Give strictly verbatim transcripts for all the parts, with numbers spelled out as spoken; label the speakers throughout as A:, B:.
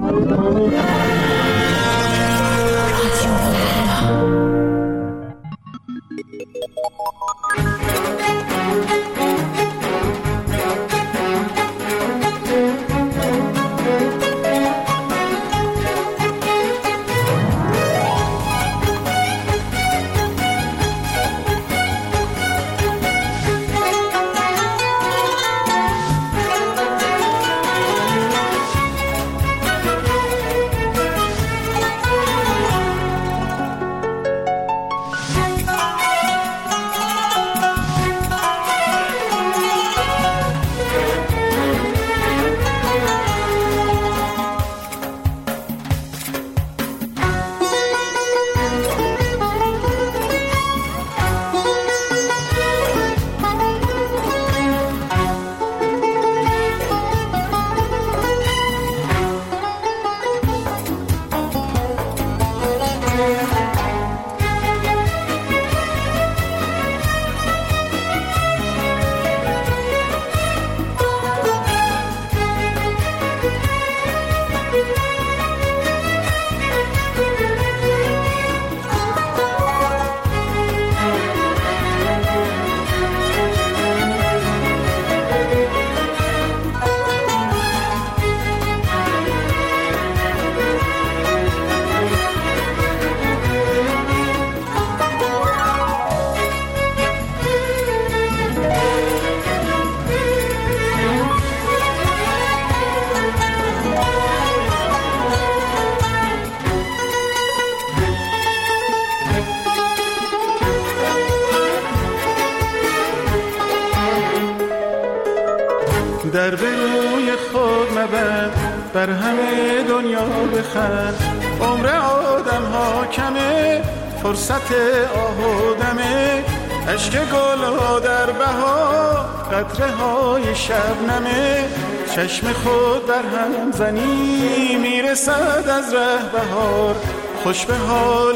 A: در به روی خود مبند، بر همه دنیا بخند. عمر آدم ها کمه، فرصت آه و دمه. عشق گل ها در بهار، قطره های شبنمه. چشم خود بر هم زنی، میرسد از ره بهار. خوش به حال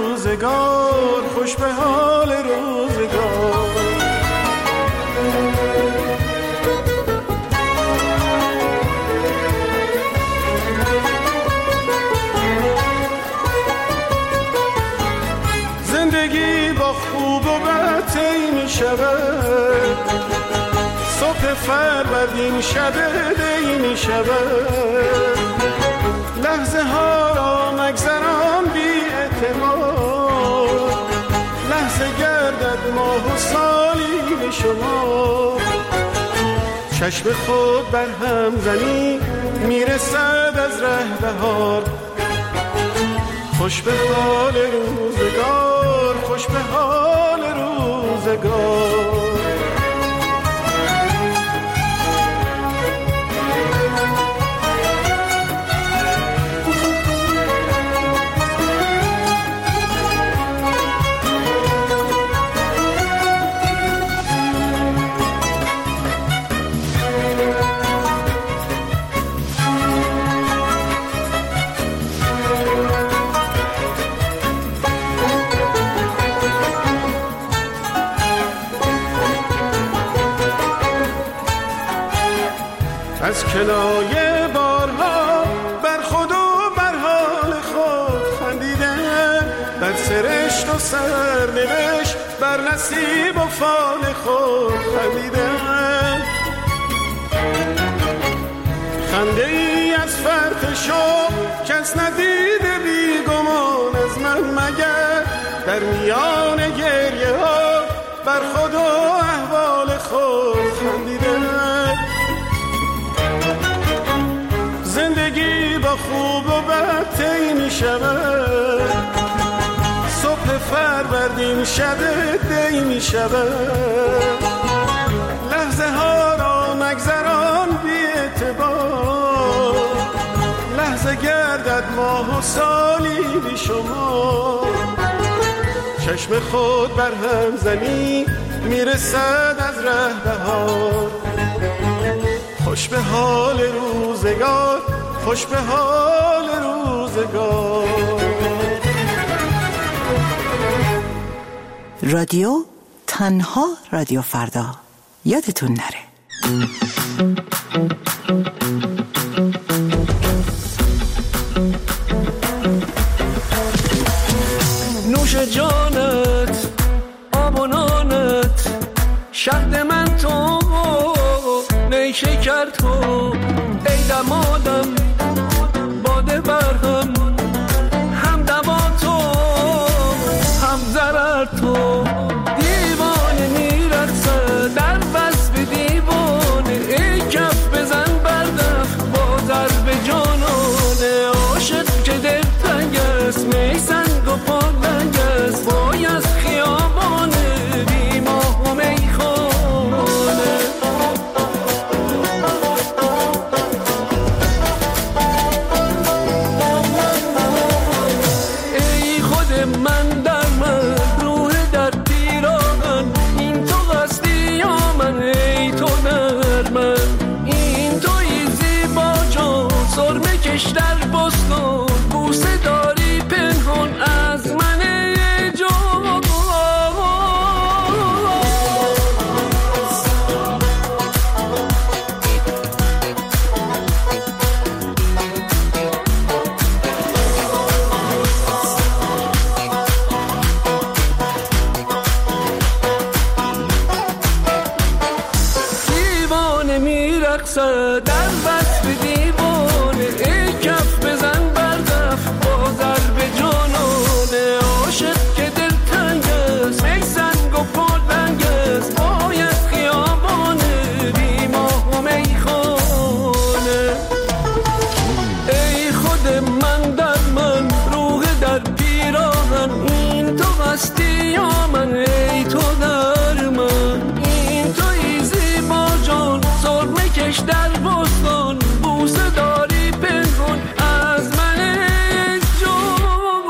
A: روزگار، خوش به حال روزگار. زندگی با خوب و بد طی می شود، صبح فروردین شب دی می شود. لحظه ها را مگذران بی اعتماد، لحظه گردد ماه و سالی به شما. چشم خود بر هم زنی، میرسد از ره بهار. خوش به حال روزگار، خوش به حال روزگار. از کنایه بارها بر خود و بر حال خود خندیدن، بر سرشت و سرنوشت، بر نصیب و فال خود خندیدن. خنده ای از فرط شوق کس ندیده بیگمان از من مگر، در میان گریه ها بر خود و احوال خود خندیدن. زندگی با خوب و بد طی می شود، صبح فروردین شب دی می شود. لحظه ها را مگذران بی اعتبار، لحظه گردد ماه و سالی بی شما. چشم خود بر هم زنی، میرسد از ره بهار. خوش به حال روزگار، خوش به حال روزگار.
B: رادیو تنها رادیو فردا، یادتون نره.
C: در بستان بوسه داری پنهان از من جان. دیوانه میرقصد در وصف دیوانه، ای کف بزن بر دف با ضرب جانانه. عاشق که دل تنگ است می سنگ و پلنگ است، باید خیابانه بی ماه و میخانه. ای خود من در من روح در پیراهن، این تو هستی یا من ای تو در من. این تویی زیبا جان سرمه کش در بستان بوسه داری پنهان از من جان.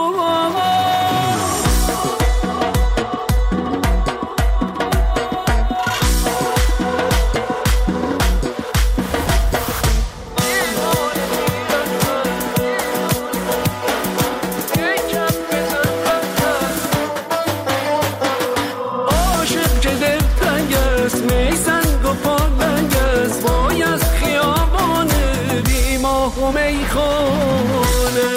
C: عاشق که دل تنگ است می سنگ و پالنگ است، وای از خیابانه بی ماه و میخانه.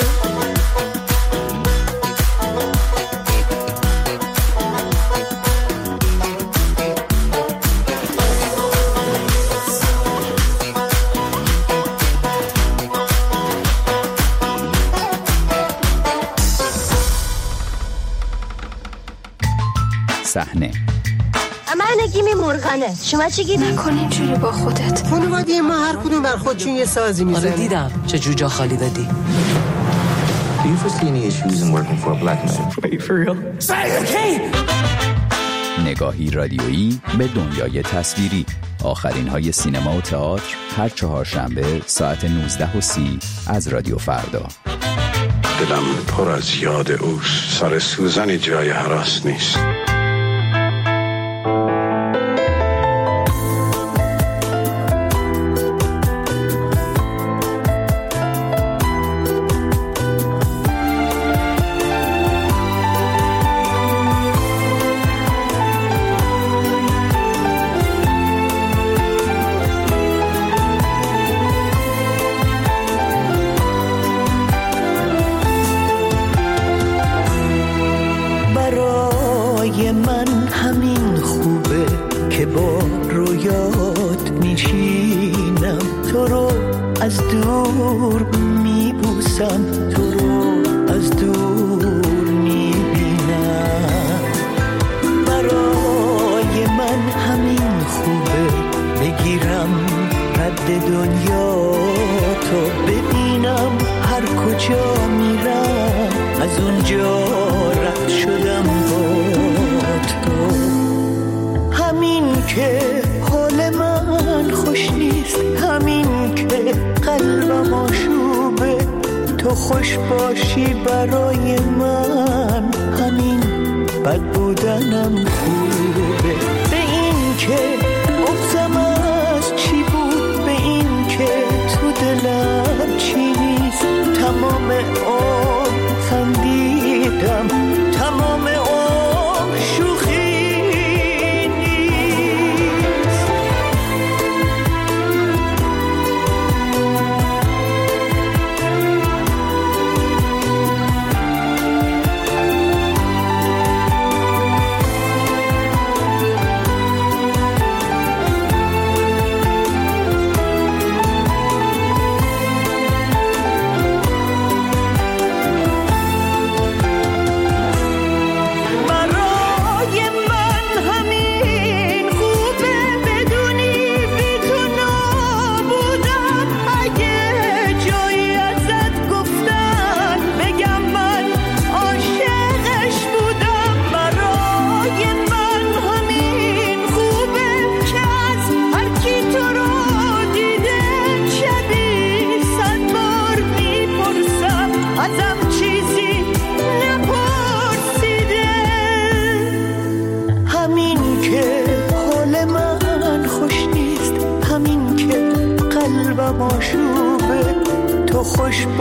D: صحنه
E: من نگیم مرغنه، شما چی گیری؟
F: نکن اینجوری با خودت.
G: خانواده ما هر کدوم بر خودشون یه سازی میزنه.
H: آره دیدم چه جوجا خالی دادی.
I: Do you foresee any issues in working for a black man?
C: Are you for real?
D: نگاهی رادیویی به دنیای تصویری. آخرین های سینما و تئاتر هر چهارشنبه ساعت نوزده و سی از رادیو فردا.
A: دلم پر از یاد اوست، سر سوزن جای هراس نیست.
J: برای من همین خوبه که با رویات میشینم، تو رو از دور میبوسم، تو رو از دور میبینم. برای من همین خوبه بگیرم رد دنیا تو ببینم، هر کجا میرم از اونجا رد شدم با تو. همین که حال من خوش نیست، همین که قلبم آشوبه، تو خوش باشی برای من، همین بد بودنم خوبه. به این که بغضم از چی بود، به این که تو دلم چی نیست، تمام عمر خندیدم، تمام عمر شوخی نیست.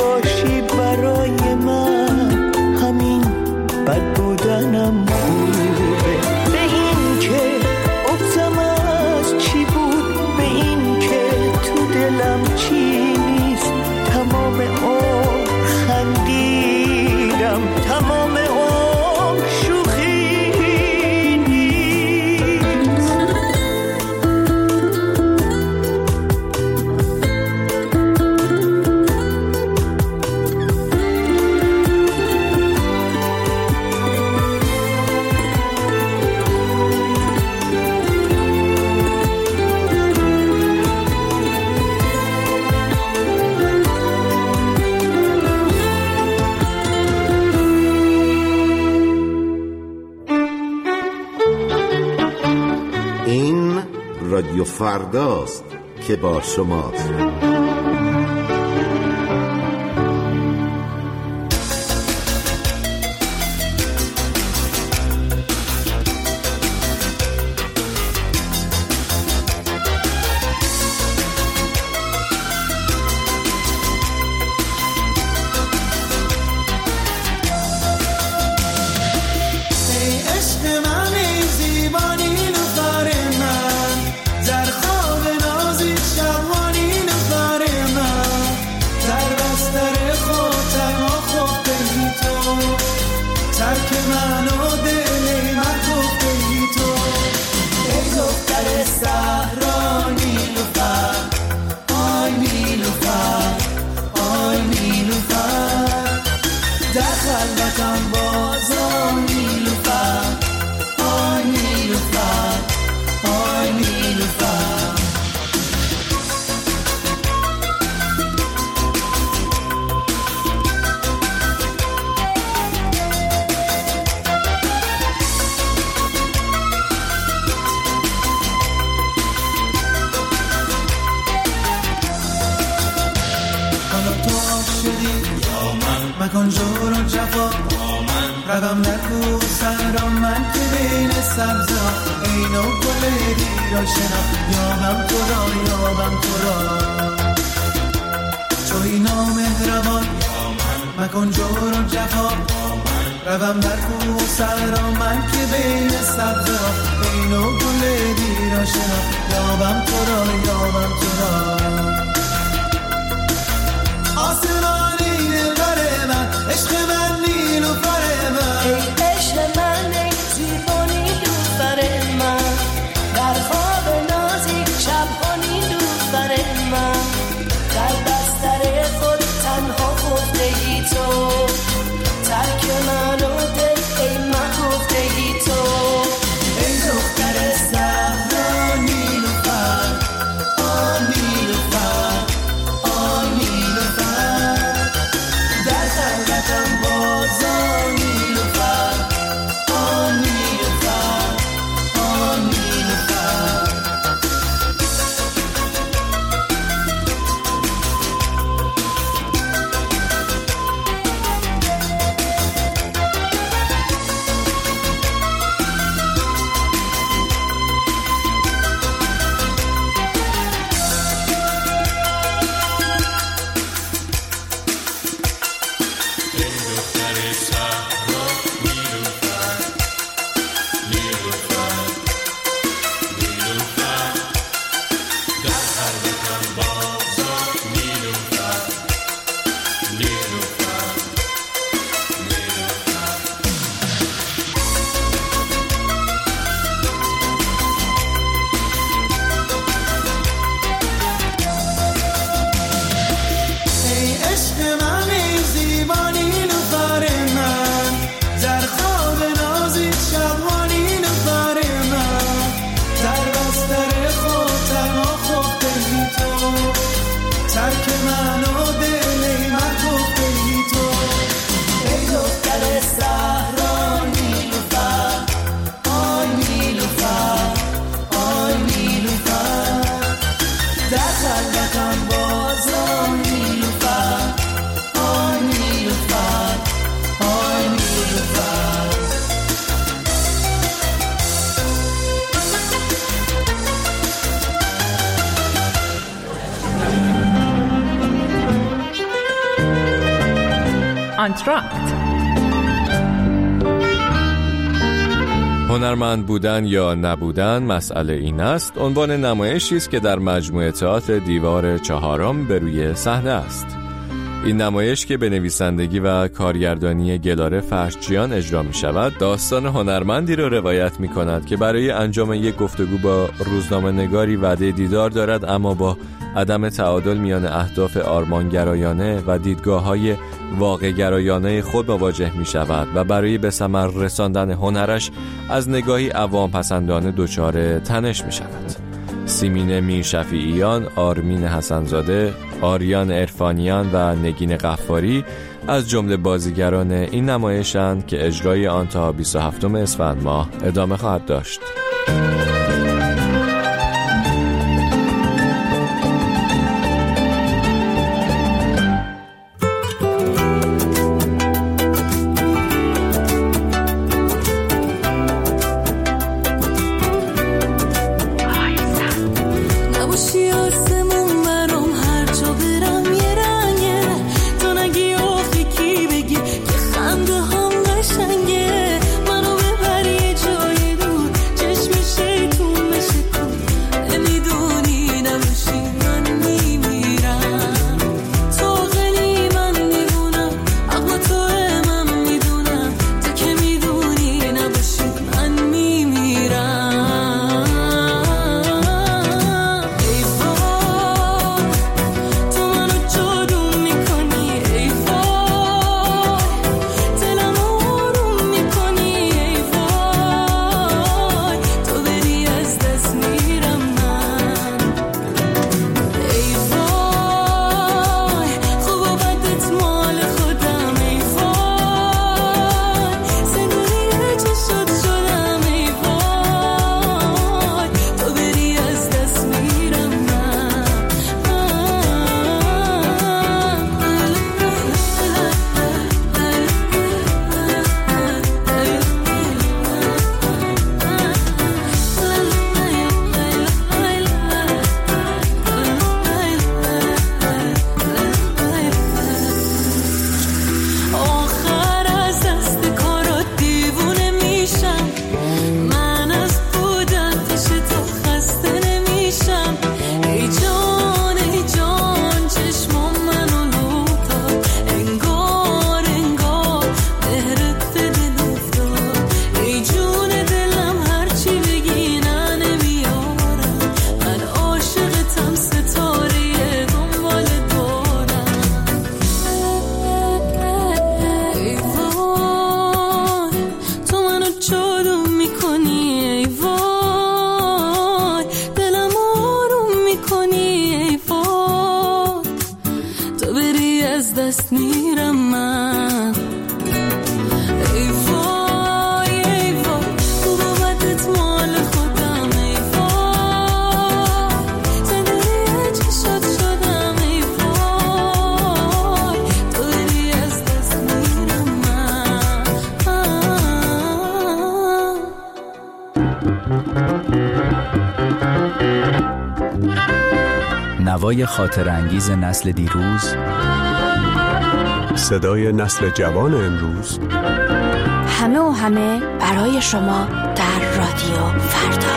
J: باشی برای من، همین بد بودنم خوبه. به این که عبزم از چی بود، به این که تو دلم چی نیست، تمام عمر خندیدم، تمام عمر شوخی نیست.
F: رادیو فرداست که با شماست.
K: مکن جور و جفا رقم نکو سرم من که بین سبزا اینو گل دیرا شنا یابم تو را یابم تو را چو اینا مهربان مکن جور و جفا رقم نکو سرم من که بین سبزا اینو گل دیرا شنا یابم تو را یابم تو را آسمانی دلبر من عشق من نیلوفر من
L: ای عشق من ای زیبا نیلوفر من در خواب نازک شبها نیلوفر من در بستر خود تنها خفتگی تو ترک من و دل ای من خفتگی تو
K: ای دختر صحرا نیلوفر آن نیلوفر آن نیلوفر در خلقتم بازا نیلوفر آن نیلوفر آن نیلوفر ای عشق من ای زیبا نیلوفر من
M: آنتراکت.
N: هنرمند بودن یا نبودن مسئله این است عنوان نمایشی است که در مجموعه تئاتر دیوار چهارم به روی صحنه است. این نمایش که به نویسندگی و کارگردانی گلاره فرشچیان اجرا می شود داستان هنرمندی را روایت می کند که برای انجام یک گفتگو با روزنامه نگاری وعده دیدار دارد، اما با عدم تعادل میان اهداف آرمانگرایانه و دیدگاه‌های واقع‌گرایانه خود مواجه می شود و برای به ثمر رساندن هنرش از نگاهی عوام پسندانه دچار تنش می شود. سیمین میرشفیعیان، آرمین حسنزاده، آریان عرفانیان و نگین غفاری از جمله بازیگران این نمایشند که اجرای آن تا بیست و هفتم اسفند ماه ادامه خواهد داشت.
L: دست میرم من. ای وای ای وای تو با بدت مال خودم. ای وای زندگی چشات شدم. ای وای تو داری از دست میرم من.
D: نوای خاطر انگیز نسل دیروز،
O: صدای نسل جوان امروز،
E: همه و همه برای شما در رادیو فردا.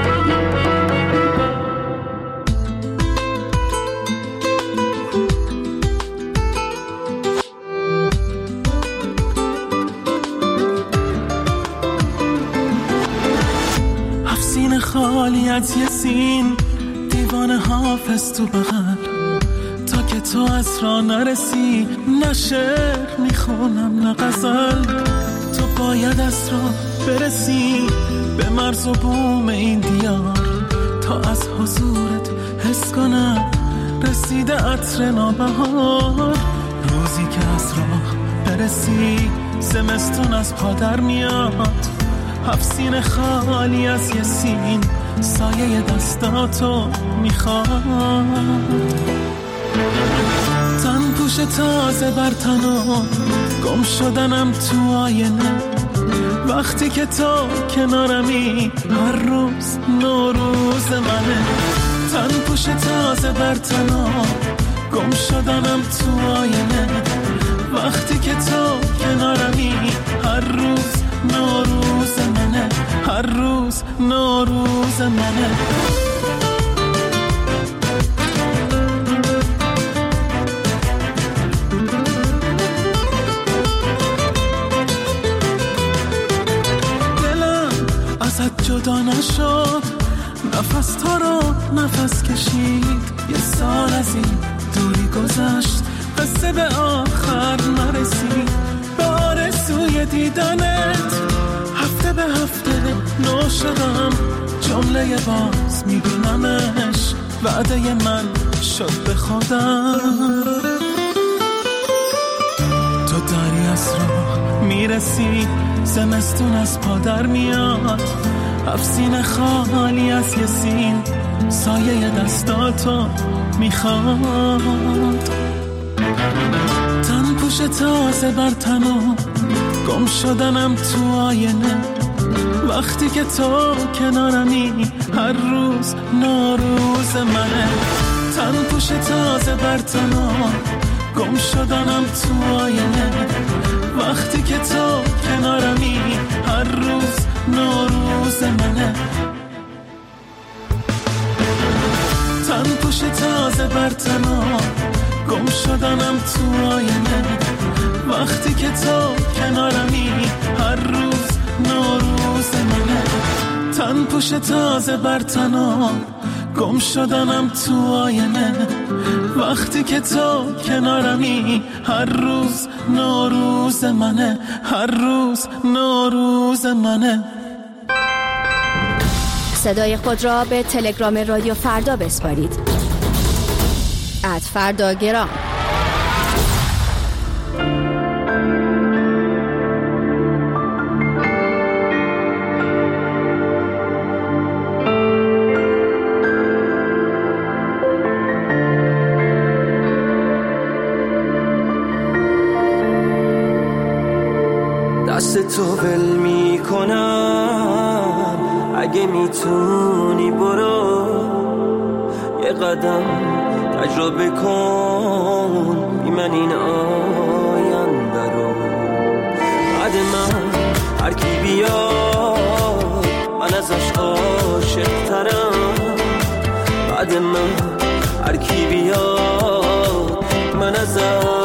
K: حفظین خالی از یه سین، دیوانه حافظ تو بغل، تا که تو از را نرسی. نه شعر میخونم نه غزل، تو باید از را برسی به مرز و بوم این دیار، تا از حضورت حس کنم رسیده عطر نابهار. روزی که از راه برسی زمستون از پا در میاد. هفت خالی از یه سین، سایه دستاتو میخواد. تن پوش تازه بر تنم، گم شدنم تو آینه. وقتی که تو کنارمی هر روز نوروز منه. تن پوش تازه بر تنم، گم شدنم تو آینه. وقتی که تو هر روز نوروز منه. ازت جدا نشد، نفس تا رو نفس کشید، یه سال از این دوری گذشت، قصه به آخر نرسید. به آرزوی دیدنت هفته به هفته نو شدم، جمله باز میبینمش، وعده من شد به خودم. تو داری از راه میرسی، زمستون از پادر میاد، افسین خالی از یه سین، سایه دستاتو میخواد. تن پوش تازه بر تنو، گم شدنم تو آینه، وقتی که تو کنارمی، هر روز نوروز منه. تن پوش تازه بر تنو، گم شدنم تو آینه، وقتی که تو کنارمی، هر روز نوروز منه. تن پوش تازه بر تنها، گم شدنم تو آینه، وقتی که تو کنارمی، هر روز نوروز منه. تن پوش تازه بر تنها، گم شدنم تو آینه، وقتی که تو کنارمی، هر روز نوروز منه، هر روز نوروز منه.
E: صدای خود را به تلگرام رادیو فردا بسپارید. ات فردا گرام.
J: دست تو ول می کنم، اگه میتونی برو یه قدم تجربه کن، بی من این آینده رو. بعد من هر کی بیاد من ازش عاشق ترم، بعد من هر کی بیاد من ازش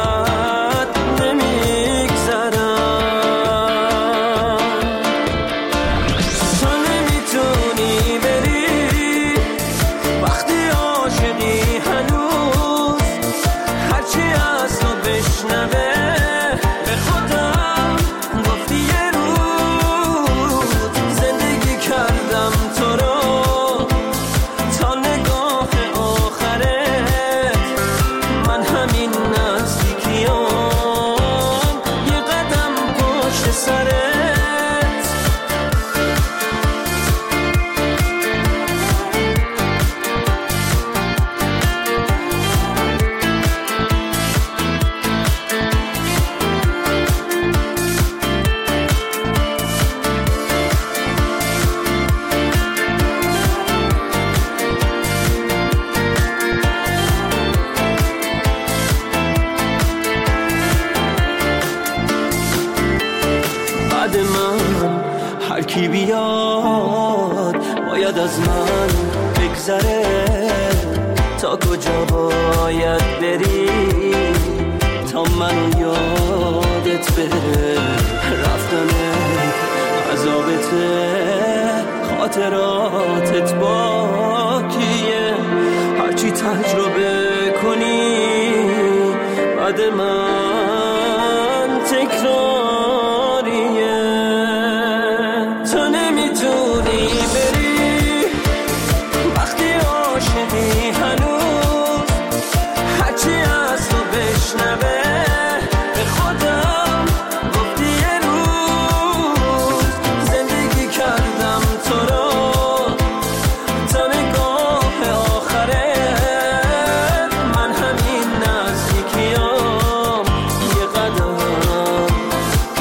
J: کی بیاد باید از من بگذره، تا کجا باید بری تا منو یادت بره. رفتنت عذابته، خاطراتت باکیه، هرچی تجربه کنی بعد من تکراریه. تو نمیتونی بری وقتی عاشقی هنوز، هرچی از تو بشنوه به خودم گفتی یه روز زندگی کردم تو رو تا نگاه آخره. من همین نزدیکیام یه قدم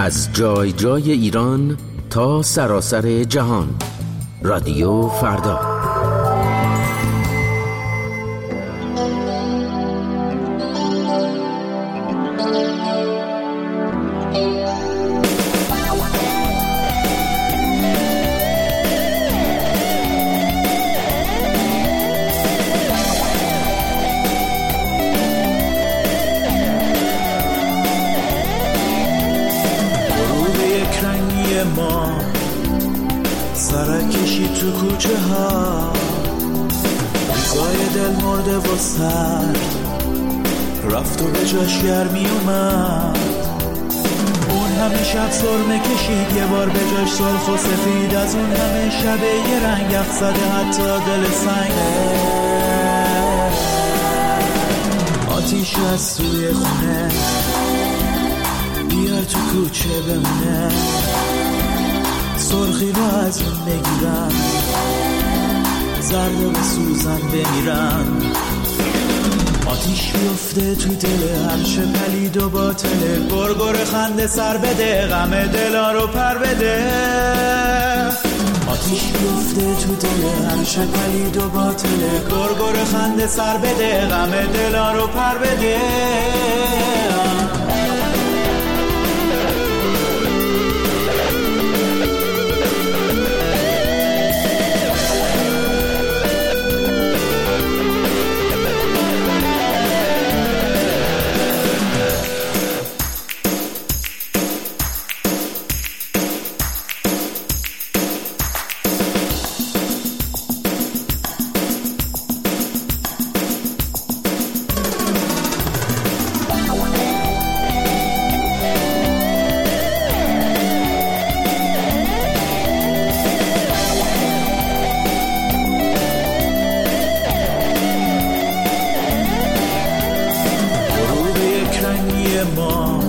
F: از جای جای ایران تا سراسر جهان. رادیو فردا.
K: ما سرکشی تو کوچه ها، روزای دل مرده و سرد رفت و به جاش گرمی اومد. اون همه شب سرمه کشید، یه بار به جاش سرخ و سفید. از اون همه شب یه رنگ یخ زده حتی دل سنگه. آتیش از توی خونه بیار تو کوچه بمونه، سرخی رو از اون بگیرن، زرد و بسوزن بمیرن. آتیش بیفته تو دل هرچه پلید و باطله، گرگر خنده سر بده، غم دلا رو پر بده. آتیش بیفته تو دل هرچه پلید و باطله، گرگر خنده سر بده، غم دلا رو پر بده. ما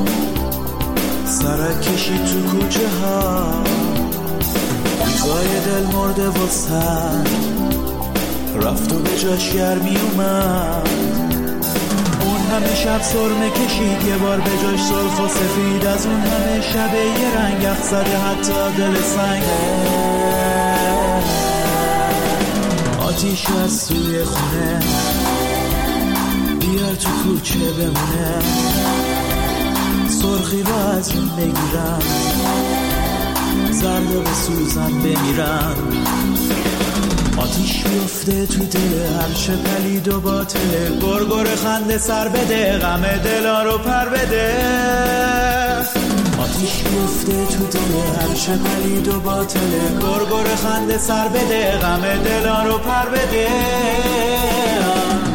K: سرکشی تو کوچه ها، روزای دل مرده و سرد رفت و به جاش گرمی اومد. اون همه شب سرمه کشید، یه بار به جاش سرخ و سفید. از اون همه شب یه رنگ یخ زده حتی دل سنگه. آتیش از توی خونه بیار تو کوچه بمونه، سرخی رو از اون بگیرن، زرد و بسوزن بمیرن. آتیش بیفته تو دل هرچه پلید و باطله، گرگر خنده سر بده، غم دلا رو پر بده. آتیش بیفته تو دل هرچه پلید و باطله، گرگر خنده سر بده، غم دلا رو پر بده.